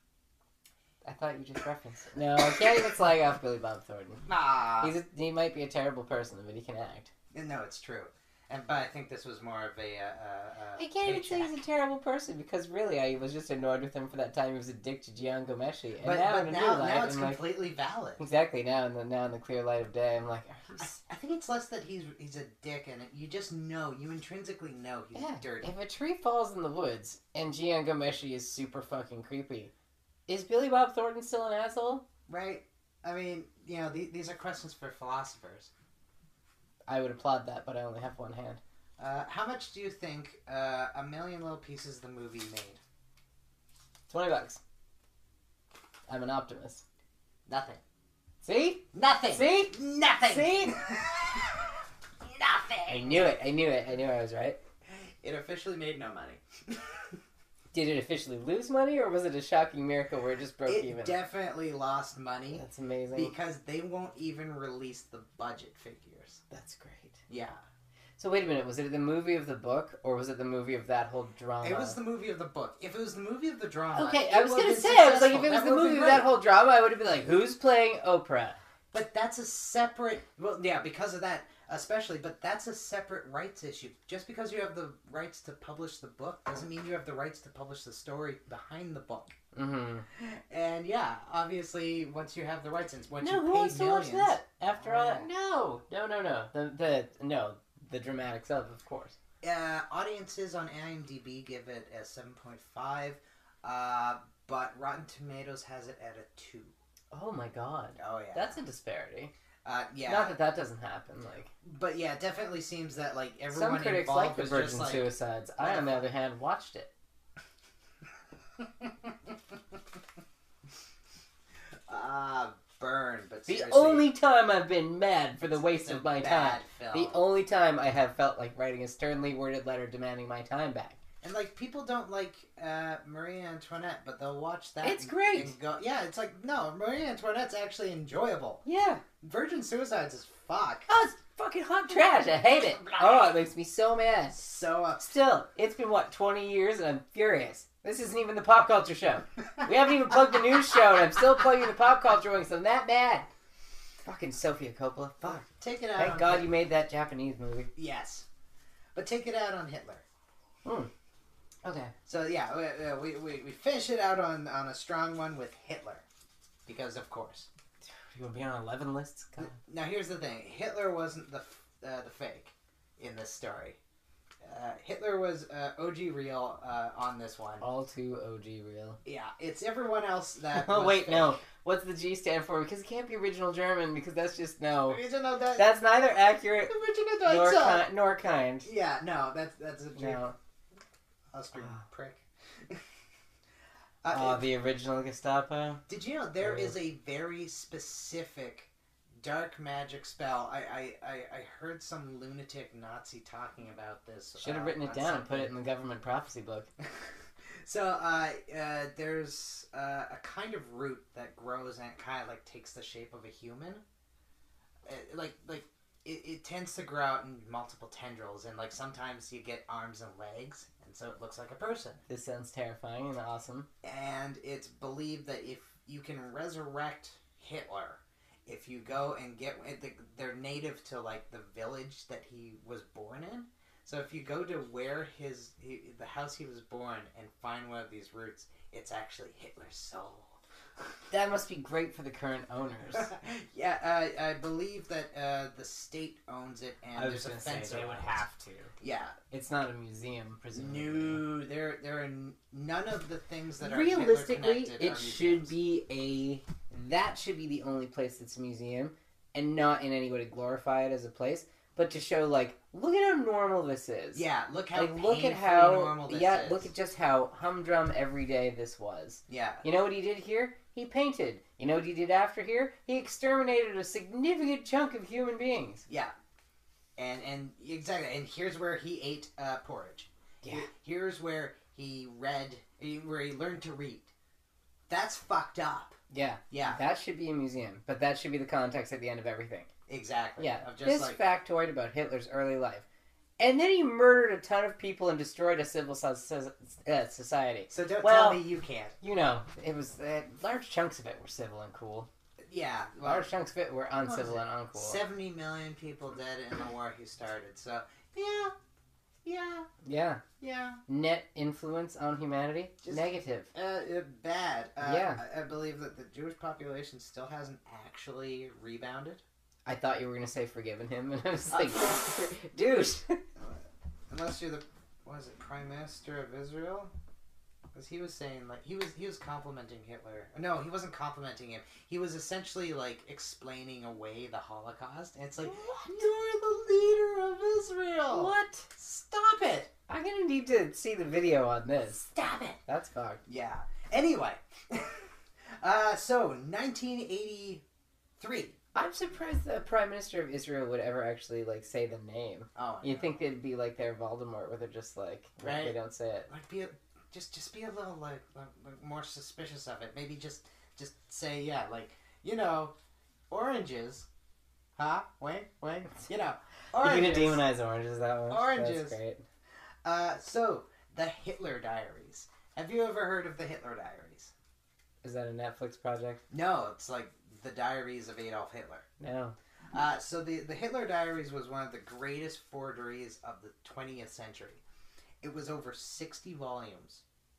E: I thought you just referenced it. No, I can't even slag off Billy Bob Thornton.
D: Ah,
E: He's a, he might be a terrible person, but he can act.
D: no, it's true. And but I think this was more of a. Uh, uh,
E: I can't even say
D: paycheck.
E: he's a terrible person because really I was just annoyed with him for that time he was a dick to Gian Gomeshi. And
D: But
E: now
D: now,
E: in a
D: but
E: new
D: now,
E: life,
D: now it's
E: I'm like,
D: completely valid.
E: exactly now in the now in the clear light of day, I'm like, are you
D: I,
E: s-
D: I think it's less that he's he's a dick, and you just know, you intrinsically know he's
E: yeah.
D: dirty.
E: If a tree falls in the woods and Gian Gomeshi is super fucking creepy, is Billy Bob Thornton still an asshole?
D: Right? I mean, you know, th- these are questions for philosophers.
E: I would applaud that, but I only have one hand.
D: Uh, how much do you think uh, A Million Little Pieces the movie made?
E: Twenty bucks. I'm an optimist.
D: Nothing.
E: See?
D: Nothing.
E: See?
D: Nothing.
E: See?
D: Nothing.
E: I knew it. I knew it. I knew I was right.
D: It officially made no money.
E: Did it officially lose money, or was it a shocking miracle where it just broke
D: It
E: even?
D: definitely lost money
E: That's amazing.
D: because they won't even release the budget figures.
E: That's great.
D: Yeah.
E: So wait a minute, was it the movie of the book, or was it the movie of that whole drama?
D: It was the movie of the book. If it was the movie of the drama,
E: Okay,
D: it
E: I was
D: would've
E: gonna
D: been
E: say, I was like, if
D: successful.
E: it was
D: That
E: the
D: would've
E: movie
D: been
E: of that
D: great.
E: whole drama, I would have been like, who's playing Oprah?
D: But that's a separate. Well, yeah, because of that, especially. But that's a separate rights issue. Just because you have the rights to publish the book doesn't mean you have the rights to publish the story behind the book.
E: Mm-hmm.
D: And yeah, obviously, once you have the rights, and once
E: No,
D: you
E: who
D: pay
E: wants to
D: millions,
E: watch that? After all
D: Yeah.
E: that? No, no, no, no. The the no, the dramatics of, of course.
D: Uh, audiences on IMDb give it a seven point five, uh, but Rotten Tomatoes has it at a two.
E: Oh my god,
D: Oh yeah,
E: that's a disparity.
D: uh, yeah.
E: Not that that doesn't happen. Like
D: But yeah, it definitely seems that like everyone
E: some critics
D: involved
E: like the
D: was
E: Virgin
D: just like,
E: Suicides.
D: what
E: I,
D: the
E: on the
D: fuck?
E: other hand, watched it.
D: Ah, burn. But
E: The
D: seriously,
E: only time I've been mad for the waste
D: it's a
E: of my
D: bad
E: time.
D: film.
E: The only time I have felt like writing a sternly worded letter demanding my time back.
D: And like people don't like uh, Marie Antoinette, but they'll watch that.
E: It's
D: and-
E: great.
D: and go, yeah, it's like no, Marie Antoinette's actually enjoyable.
E: Yeah.
D: Virgin Suicides is fuck.
E: Oh, it's fucking hot trash. I hate it. Oh, it makes me so mad.
D: So uh,
E: Still, it's been, what, twenty years, and I'm furious. This isn't even the pop culture show. We haven't even plugged the news show, and I'm still plugging the pop culture one, so I'm that mad. Fucking Sofia Coppola. Fuck.
D: take it out.
E: Thank
D: on
E: God
D: Hitler.
E: you made that Japanese movie.
D: Yes, but take it out on Hitler.
E: Hmm. Okay.
D: So yeah, we, we, we, we finish it out on, on a strong one with Hitler, because of course.
E: You want to be on eleven lists? God.
D: Now here's the thing: Hitler wasn't the f- uh, the fake in this story. Uh, Hitler was uh, O G real uh, on this one.
E: All too O G real.
D: Yeah, it's everyone else that.
E: Oh,
D: was
E: wait,
D: fake.
E: no. What's the G stand for? Because it can't be original German, because that's just no.
D: Original Dutch.
E: That's neither accurate
D: Original
E: nor,
D: Dutch.
E: ki- nor kind.
D: Yeah, no, that's that's a German
E: No.
D: Austrian
E: Ah.
D: prick.
E: Oh,
D: uh,
E: the original Gestapo?
D: did you know there
E: Oh.
D: is a very specific dark magic spell? I I, I, I heard some lunatic Nazi talking about this.
E: Should have
D: uh,
E: written it
D: on
E: down and put it
D: something.
E: in the government prophecy book.
D: So, uh, uh, there's uh, a kind of root that grows and it kind of like takes the shape of a human. Uh, like, like it, it tends to grow out in multiple tendrils, and like sometimes you get arms and legs, and so it looks like a person.
E: This sounds terrifying and awesome.
D: And it's believed that if you can resurrect Hitler, if you go and get, they're native to like the village that he was born in. So if you go to where his he, the house he was born and find one of these roots, it's actually Hitler's soul.
E: That must be great for the current owners.
D: Yeah, uh, I believe that uh, the state owns it, and
E: I was
D: there's a
E: going to
D: fence
E: say they
D: around
E: would
D: it.
E: have to.
D: Yeah.
E: It's not a museum, presumably.
D: No, there, there are n- none of the things that are
E: Realistically,
D: Hitler-connected
E: it
D: are
E: should
D: museums.
E: be a... That should be the only place that's a museum, and not in any way to glorify it as a place, but to show, like, look at how normal this is.
D: Yeah, look how
E: like, look at
D: painfully
E: how...
D: normal this
E: yeah,
D: is.
E: look at just how humdrum every day this was.
D: Yeah.
E: You know what he did here? He painted. You know what he did after here? He exterminated a significant chunk of human beings.
D: Yeah. And and exactly, and here's where he ate uh, porridge.
E: Yeah.
D: Here's where he read, where he learned to read. That's fucked up.
E: Yeah.
D: Yeah.
E: That should be a museum, but that should be the context at the end of everything.
D: Exactly.
E: Yeah.
D: Of just
E: This
D: like,
E: factoid about Hitler's early life. And then he murdered a ton of people and destroyed a civil so- so- uh, society.
D: so don't
E: well,
D: tell me you can't.
E: You know, it was uh, large chunks of it were civil and cool.
D: Yeah. Well,
E: Large chunks of it were
D: what was
E: uncivil
D: it?
E: and uncool.
D: seventy million people dead in the war he started. So, yeah. Yeah.
E: Yeah.
D: Yeah.
E: Net influence on humanity?
D: Just-
E: Negative.
D: Uh, uh, bad. Uh,
E: Yeah.
D: I, I believe that the Jewish population still hasn't actually rebounded.
E: I thought you were going to say forgiven him, and I was like, dude.
D: Unless you're the, what is it, Prime Minister of Israel? Because he was saying, like, he was he was complimenting Hitler. No, he wasn't complimenting him. He was essentially, like, explaining away the Holocaust. And it's like,
E: What?
D: you're the leader of Israel!
E: What?
D: Stop it!
E: I'm going to need to see the video on this.
D: Stop it!
E: That's fucked.
D: Yeah. Anyway. uh, so, nineteen eighty-three.
E: I'm surprised the Prime Minister of Israel would ever actually, like, say the name.
D: Oh,
E: You'd
D: no.
E: think they'd be like their Voldemort, where they're just like,
D: Right.
E: they don't say it.
D: Like, be a, just just be a little, like, like, like, more suspicious of it. Maybe just just say, yeah, like, you know, oranges. Huh? Wait, wait. You know,
E: You're
D: oranges.
E: gonna demonize oranges that much?
D: Oranges.
E: That's great.
D: Uh, so, the Hitler Diaries. Have you ever heard of the Hitler Diaries?
E: Is that a Netflix project?
D: No, it's like the Diaries of Adolf Hitler.
E: No.
D: Uh, so the, the Hitler Diaries was one of the greatest forgeries of the twentieth century. It was over sixty volumes.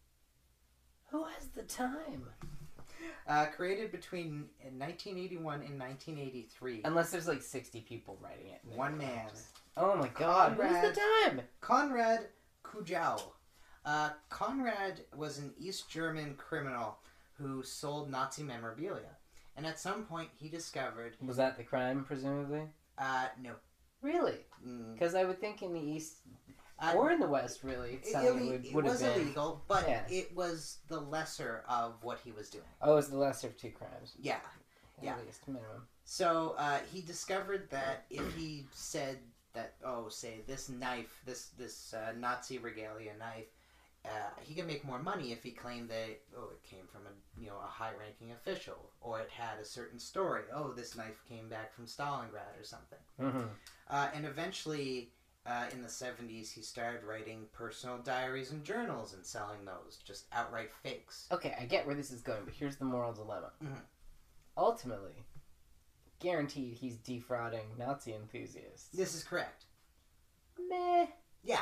E: Who has the time?
D: Uh, created between nineteen eighty-one and nineteen eighty-three.
E: Unless there's like sixty people writing it.
D: One man.
E: Oh my god, who's
D: Conrad-
E: the time?
D: Konrad Kujau. Uh, Konrad was an East German criminal who sold Nazi memorabilia. And at some point he discovered...
E: Was that the crime, presumably?
D: Uh, no.
E: Really?
D: Mm,
E: Because I would think in the East,
D: uh,
E: or in the West, really, it,
D: it,
E: sounded
D: ille-
E: would,
D: it
E: would have
D: was
E: been.
D: illegal, but
E: Yeah.
D: it was the lesser of what he was doing.
E: Oh, it's the lesser of two crimes.
D: Yeah.
E: At
D: Yeah.
E: least, minimum.
D: So uh, he discovered that if he said that, oh, say this knife, this this uh, Nazi regalia knife, uh, he could make more money if he claimed that, oh, it came from a you know a high-ranking official, or it had a certain story. Oh, this knife came back from Stalingrad or something.
E: Mm-hmm.
D: Uh, and eventually, uh, in the seventies, he started writing personal diaries and journals and selling those, just outright fakes.
E: Okay, I get where this is going, but here's the moral dilemma.
D: Mhm.
E: Ultimately, guaranteed he's defrauding Nazi enthusiasts.
D: This is correct.
E: Meh.
D: Yeah.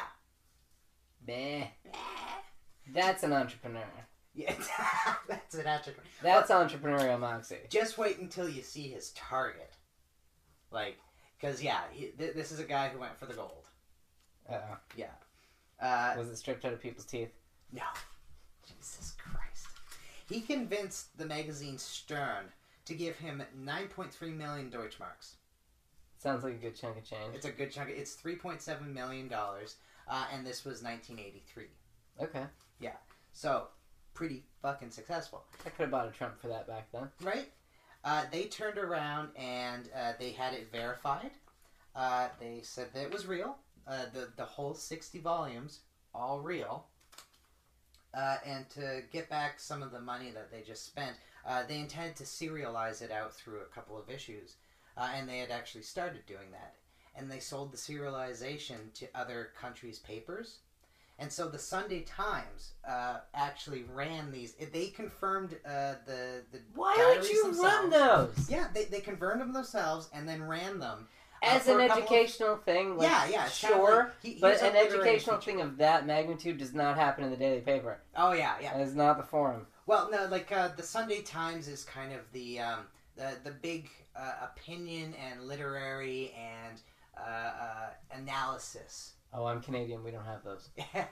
E: Meh. That's an entrepreneur.
D: Yeah. That's an attribute.
E: That's entrepreneurial moxie.
D: Just wait until you see his target. Like, because, yeah, he, th- this is a guy who went for the gold.
E: Uh-oh.
D: Yeah. Uh,
E: Was it stripped out of people's teeth?
D: no. Jesus Christ. He convinced the magazine Stern to give him nine point three million Deutschmarks.
E: Sounds like a good chunk of change.
D: It's a good chunk. It's three point seven million dollars, uh, and this was nineteen eighty-three.
E: Okay.
D: So, pretty fucking successful.
E: I could have bought a Trump for that back then.
D: Right? Uh, they turned around and uh, they had it verified. Uh, they said that it was real. Uh, the, the whole sixty volumes, all real. Uh, and to get back some of the money that they just spent, uh, they intended to serialize it out through a couple of issues. Uh, and they had actually started doing that. And they sold the serialization to other countries' papers. And so the Sunday Times uh, actually ran these. They confirmed uh, the the.
E: Why
D: diaries
E: would you
D: themselves.
E: run those?
D: Yeah, they they confirmed them themselves and then ran them uh,
E: As
D: for
E: an
D: a couple
E: educational
D: of,
E: thing. Like,
D: yeah, yeah, it's kind of
E: sure.
D: like, he,
E: but
D: he's a
E: an
D: literary
E: educational
D: teacher.
E: thing of that magnitude does not happen in the daily paper.
D: Oh yeah, yeah.
E: That is not the forum.
D: Well, no, like uh, the Sunday Times is kind of the um, the the big uh, opinion and literary and uh, uh, analysis.
E: Oh, I'm Canadian. We don't have those.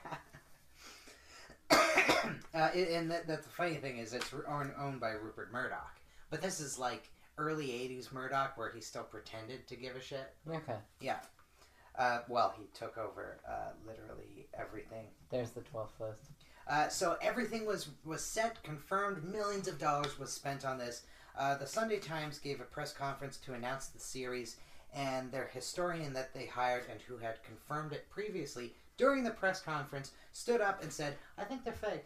D: uh, and that, that's the funny thing is it's owned, owned by Rupert Murdoch. But this is like early eighties Murdoch where he still pretended to give a shit.
E: Okay.
D: Yeah. Uh, well, he took over uh, literally everything.
E: There's the twelfth list.
D: Uh, so everything was, was set, confirmed, millions of dollars was spent on this. Uh, the Sunday Times gave a press conference to announce the series, and their historian that they hired and who had confirmed it previously during the press conference stood up and said, I think they're fake.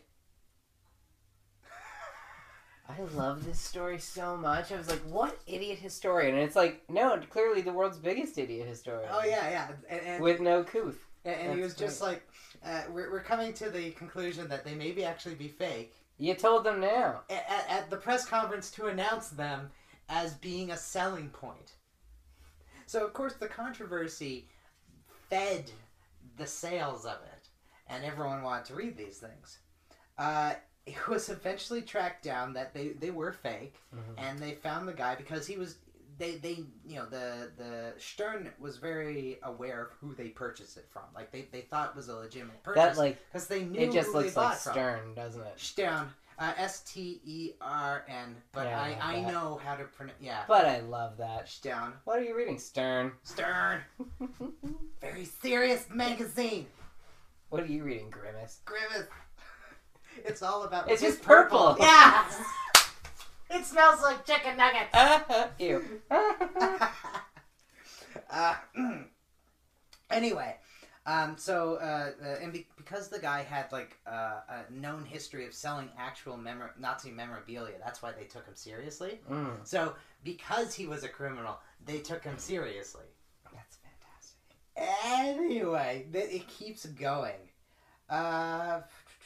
E: I love this story so much. I was like, what idiot historian? And it's like, no, clearly the world's biggest idiot historian.
D: Oh, yeah, yeah. And, and,
E: With no couth.
D: and, and he was
E: That's
D: just like, uh, we're, we're coming to the conclusion that they maybe actually be fake.
E: You told them now.
D: At, at the press conference to announce them as being a selling point. So, of course, the controversy fed the sales of it, and everyone wanted to read these things. Uh, it was eventually tracked down that they, they were fake, mm-hmm. and they found the guy because he was... They, they you know, the, the Stern was very aware of who they purchased it from. Like, they, they thought it was a legitimate purchase.
E: That, like,
D: because they knew
E: it just
D: who
E: looks
D: they
E: like
D: bought from.
E: Stern, doesn't it?
D: Stern. Uh, S T E R N. But
E: Yeah, I
D: I, I
E: love that.
D: know how to pronounce... Yeah.
E: But I love that.
D: Stern.
E: What are you reading? Stern.
D: Stern. Very serious magazine.
E: What are you reading, Grimace?
D: Grimace. It's all about...
E: It's just purple.
D: Yeah! It smells like chicken nuggets.
E: Ew.
D: uh, anyway, um, so uh, uh, and be- because the guy had like uh, a known history of selling actual memor- Nazi memorabilia, that's why they took him seriously.
E: Mm.
D: So because he was a criminal, they took him seriously.
E: That's fantastic.
D: Anyway, th- it keeps going. Uh...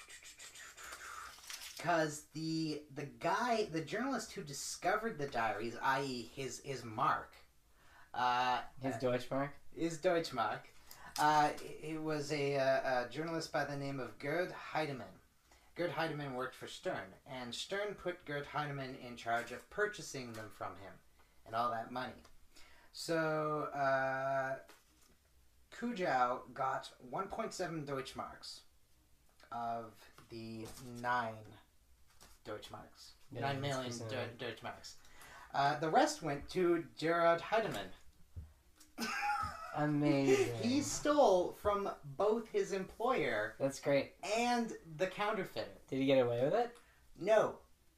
D: Because the the guy, the journalist who discovered the diaries, that is, his his mark, uh,
E: His Deutschmark?
D: his Deutschmark, uh, it was a, a, a journalist by the name of Gerd Heidemann. Gerd Heidemann worked for Stern, and Stern put Gerd Heidemann in charge of purchasing them from him, and all that money. So uh, Kujau got one point seven Deutschmarks of the nine. Deutschmarks.
E: Yeah,
D: Nine million
E: that's
D: De- Deutschmarks. Uh, the rest went to Gerard Heidemann.
E: Amazing.
D: He stole from both his employer
E: That's great.
D: and the counterfeiter.
E: Did he get away with it?
D: No.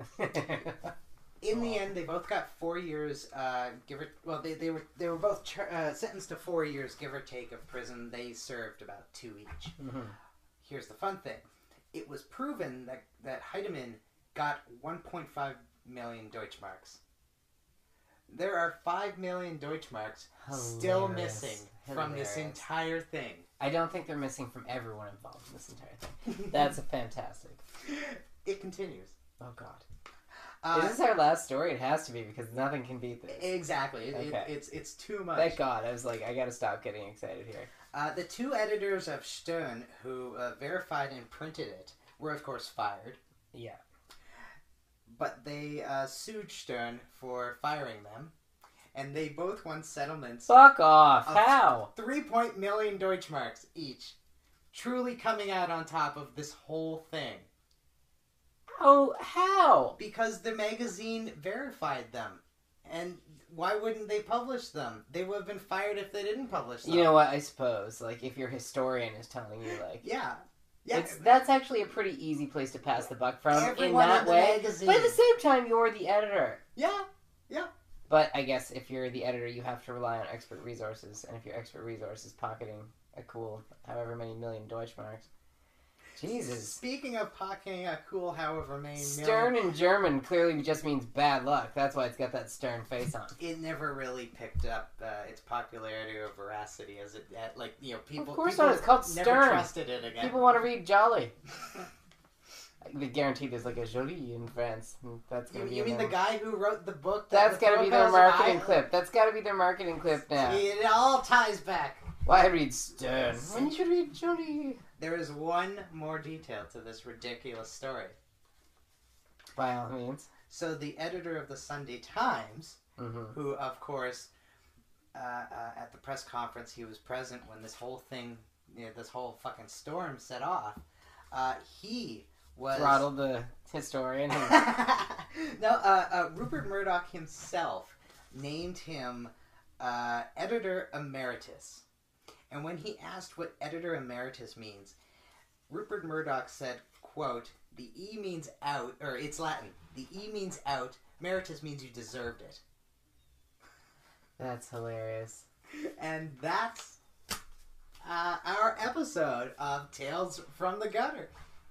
D: In the end, they both got four years. Uh, give or well, they, they were they were both char- uh, sentenced to four years, give or take, of prison. They served about two each.
E: Mm-hmm.
D: Here's the fun thing: it was proven that that Heidemann got one point five million Deutschmarks. There are five million Deutschmarks still
E: Hilarious.
D: missing from this
E: Hilarious.
D: entire thing.
E: I don't think they're missing from everyone involved in this entire thing. That's a fantastic.
D: It continues.
E: Oh, God.
D: Uh,
E: Is this our last story? It has to be, because nothing can beat this.
D: Exactly. It,
E: Okay.
D: it, it's it's too much.
E: Thank God. I was like, I gotta stop getting excited here.
D: Uh, the two editors of Stern who uh, verified and printed it were, of course, fired.
E: Yeah.
D: But they uh, sued Stern for firing them, and they both won settlements
E: Fuck off.
D: of
E: How?
D: three point million Deutschmarks each, truly coming out on top of this whole thing.
E: Oh, how?
D: Because the magazine verified them. And why wouldn't they publish them? They would have been fired if they didn't publish them.
E: You know what? I suppose, like, if your historian is telling you, like,
D: Yeah. Yeah.
E: it's that's actually a pretty easy place to pass the buck from in
D: Everyone
E: that
D: in the
E: way.
D: magazine.
E: But at the same time, you're the editor.
D: Yeah. Yeah.
E: But I guess if you're the editor, you have to rely on expert resources, and if your expert resource is pocketing a cool however many million Deutschmarks, Jesus.
D: Speaking of packing a cool, however many
E: Stern
D: million,
E: in German clearly just means bad luck. That's why it's got that stern face on.
D: it never really picked up uh, its popularity or veracity as it, uh, like, you know, people.
E: Of course
D: people
E: not. It's called
D: never
E: Stern.
D: trusted it again.
E: People want to read Jolly. They guarantee there's like a Jolie in France. That's gonna
D: You,
E: be
D: you
E: in
D: mean
E: them.
D: the guy who wrote the book?
E: That's
D: got
E: gotta
D: to
E: be their marketing clip. That's gotta be their marketing clip now.
D: It all ties back.
E: Why read Stern when you should read Jolie?
D: There is one more detail to this ridiculous story.
E: By all means.
D: So the editor of the Sunday Times,
E: Mm-hmm.
D: who, of course, uh, uh, at the press conference, he was present when this whole thing, you know, this whole fucking storm set off. Uh, he was
E: Throttled the historian. And...
D: no, uh, uh, Rupert Murdoch himself named him uh, editor emeritus. And when he asked what editor emeritus means, Rupert Murdoch said, quote, "The E means out," or it's Latin. The E means out. Emeritus means you deserved it.
E: That's hilarious.
D: And that's uh, our episode of Tales from the Gutter.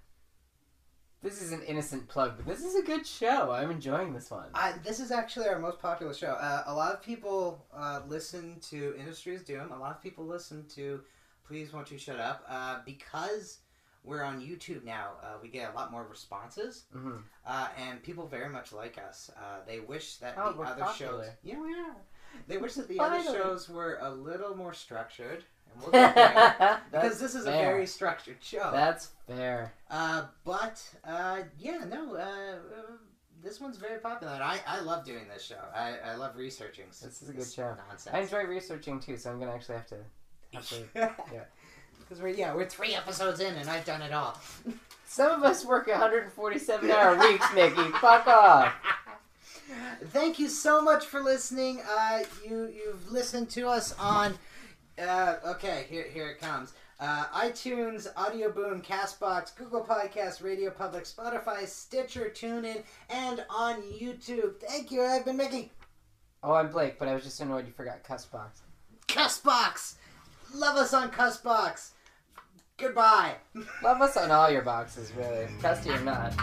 E: This is an innocent plug, but this is a good show. I'm enjoying this one.
D: Uh, this is actually our most popular show. Uh, a lot of people uh, listen to Industry is Doom. A lot of people listen to Please Won't You Shut Up. Uh, because we're on YouTube now, uh, we get a lot more responses.
E: Mm-hmm.
D: Uh, and people very much like us. Uh, they wish that
E: Oh,
D: the
E: we're
D: other
E: popular.
D: shows... Yeah, we are. They wish that the other
E: Finally.
D: shows were a little more structured. And we'll get there. Because this is
E: fair.
D: a very structured show.
E: That's fair.
D: Uh, but, uh, yeah, no, uh, uh, this one's very popular. And I, I love doing this show. I, I love researching.
E: This is a good show.
D: Nonsense.
E: I enjoy researching too, so I'm gonna actually have to. Have to yeah.
D: Because we're, yeah, we're three episodes in and I've done it all.
E: Some of us work one hundred forty-seven hour weeks, Mickey. Fuck off.
D: Thank you so much for listening. Uh, you, you've listened to us on, uh, okay, here, here it comes. Uh, iTunes, Audio Boom, CastBox, Google Podcasts, Radio Public, Spotify, Stitcher, TuneIn, and on YouTube. Thank you. I've been Mickey.
E: Oh, I'm Blake, but I was just annoyed you forgot CustBox.
D: CustBox. Love us on CustBox. Goodbye.
E: Love us on all your boxes, really. Custy or not.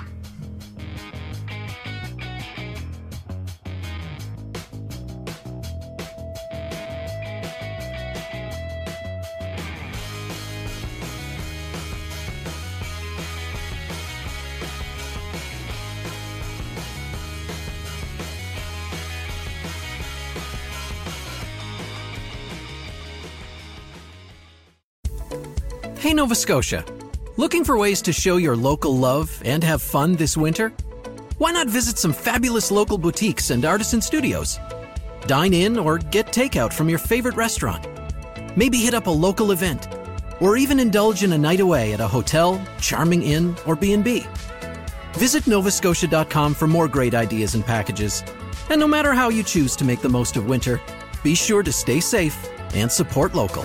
C: Hey Nova Scotia, looking for ways to show your local love and have fun this winter? Why not visit some fabulous local boutiques and artisan studios? Dine in or get takeout from your favorite restaurant. Maybe hit up a local event, or even indulge in a night away at a hotel, charming inn, or B and B. Visit nova scotia dot com for more great ideas and packages. And no matter how you choose to make the most of winter, be sure to stay safe and support local.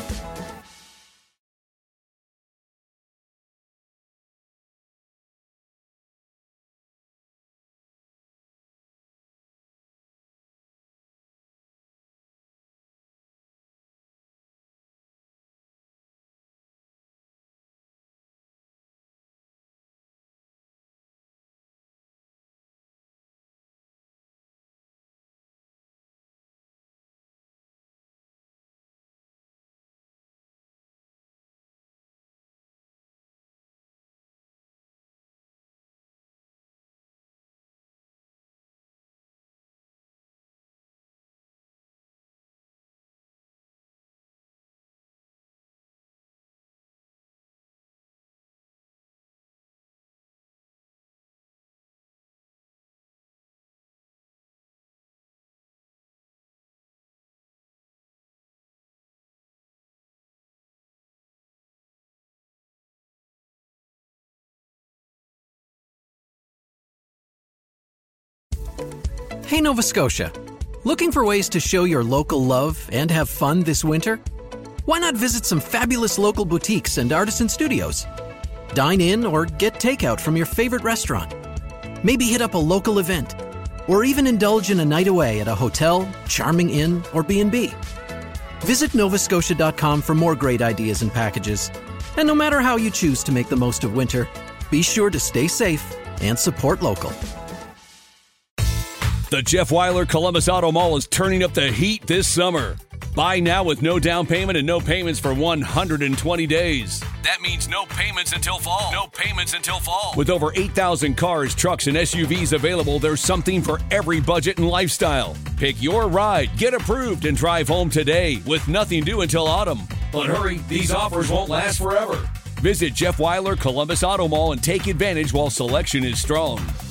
C: Hey Nova Scotia, looking for ways to show your local love and have fun this winter? Why not visit some fabulous local boutiques and artisan studios? Dine in or get takeout from your favorite restaurant. Maybe hit up a local event, or even indulge in a night away at a hotel, charming inn, or B and B. Visit nova scotia dot com for more great ideas and packages. And no matter how you choose to make the most of winter, be sure to stay safe and support local.
A: The Jeff Weiler Columbus Auto Mall is turning up the heat this summer. Buy now with no down payment and no payments for one hundred twenty days. That means no payments until fall. No payments until fall. With over eight thousand cars, trucks, and S U Vs available, there's something for every budget and lifestyle. Pick your ride, get approved, and drive home today with nothing due until autumn. But hurry, these offers won't last forever. Visit Jeff Weiler Columbus Auto Mall and take advantage while selection is strong.